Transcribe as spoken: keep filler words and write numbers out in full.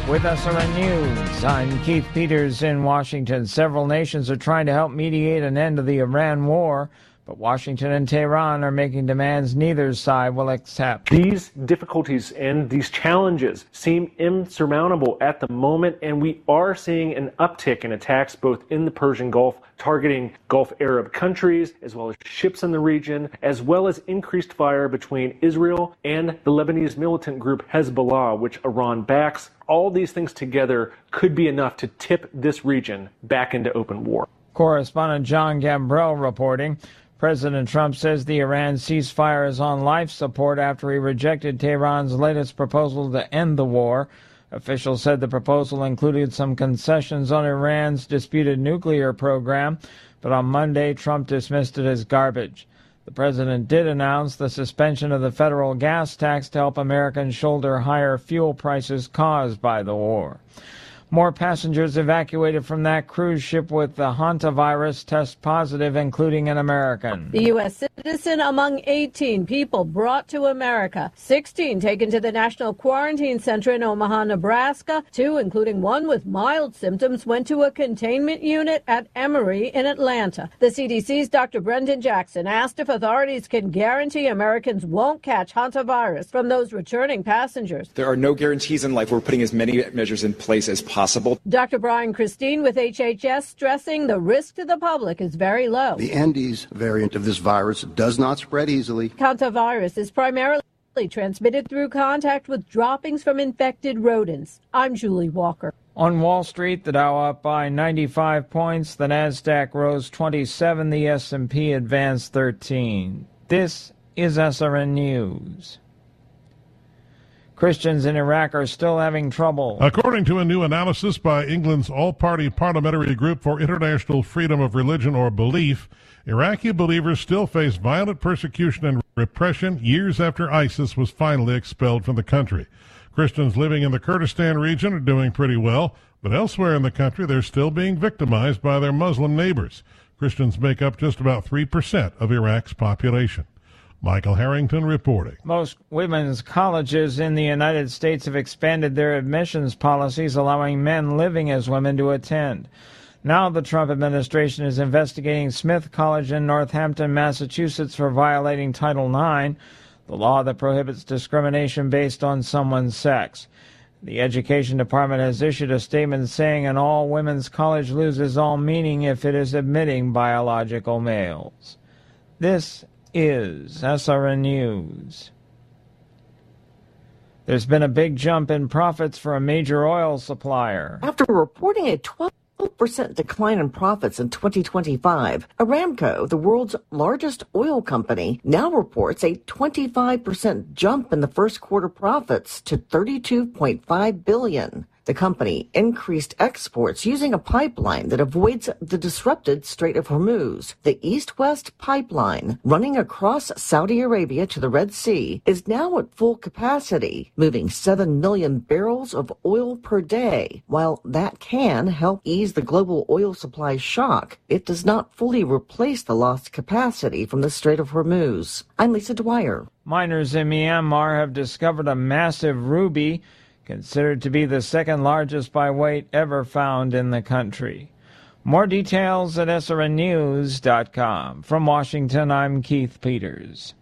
With S R N News, I'm Keith Peters in Washington. Several nations are trying to help mediate an end to the Iran war, but Washington and Tehran are making demands neither side will accept. These difficulties and these challenges seem insurmountable at the moment, and we are seeing an uptick in attacks both in the Persian Gulf, targeting Gulf Arab countries, as well as ships in the region, as well as increased fire between Israel and the Lebanese militant group Hezbollah, which Iran backs. All these things together could be enough to tip this region back into open war. Correspondent John Gambrell reporting. President Trump says the Iran ceasefire is on life support after he rejected Tehran's latest proposal to end the war. Officials said the proposal included some concessions on Iran's disputed nuclear program, but on Monday Trump dismissed it as garbage. The president did announce the suspension of the federal gas tax to help Americans shoulder higher fuel prices caused by the war. More passengers evacuated from that cruise ship with the hantavirus test positive, including an American. The U S citizen among eighteen people brought to America. sixteen taken to the National Quarantine Center in Omaha, Nebraska. Two, including one with mild symptoms, went to a containment unit at Emory in Atlanta. The C D C's Doctor Brendan Jackson asked if authorities can guarantee Americans won't catch hantavirus from those returning passengers. There are no guarantees in life. We're putting as many measures in place as possible. Possible. Doctor Brian Christine with H H S stressing the risk to the public is very low. The Andes variant of this virus does not spread easily. Hantavirus is primarily transmitted through contact with droppings from infected rodents. I'm Julie Walker. On Wall Street, the Dow up by ninety-five points, the Nasdaq rose twenty-seven, the S and P advanced thirteen. This is S R N News. Christians in Iraq are still having trouble. According to a new analysis by England's all-party parliamentary group for international freedom of religion or belief, Iraqi believers still face violent persecution and repression years after ISIS was finally expelled from the country. Christians living in the Kurdistan region are doing pretty well, but elsewhere in the country they're still being victimized by their Muslim neighbors. Christians make up just about three percent of Iraq's population. Michael Harrington reporting. Most women's colleges in the United States have expanded their admissions policies, allowing men living as women to attend. Now the Trump administration is investigating Smith College in Northampton, Massachusetts for violating Title nine, the law that prohibits discrimination based on someone's sex. The Education Department has issued a statement saying an all-women's college loses all meaning if it is admitting biological males. This is S R N News. There's been a big jump in profits for a major oil supplier. After reporting a twelve percent decline in profits in twenty twenty-five, Aramco, the world's largest oil company, now reports a twenty-five percent jump in the first quarter profits to thirty-two point five billion dollars. The company increased exports using a pipeline that avoids the disrupted Strait of Hormuz. The East-West pipeline, running across Saudi Arabia to the Red Sea, is now at full capacity, moving seven million barrels of oil per day. While that can help ease the global oil supply shock, it does not fully replace the lost capacity from the Strait of Hormuz. I'm Lisa Dwyer. Miners in Myanmar have discovered a massive ruby, considered to be the second largest by weight ever found in the country. More details at S R N news dot com. From Washington, I'm Keith Peters.